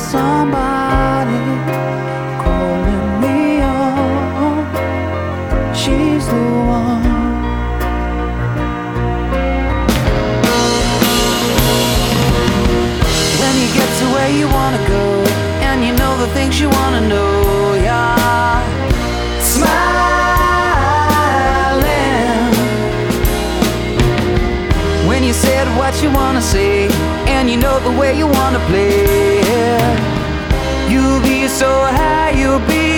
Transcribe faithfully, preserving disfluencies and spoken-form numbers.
somebody calling me on. She's the one. When you get to where you wanna go, and you know the things you wanna know, yeah. Smiling when you said what you wanna say, and you know the way you wanna play. You'll be so high, you'll be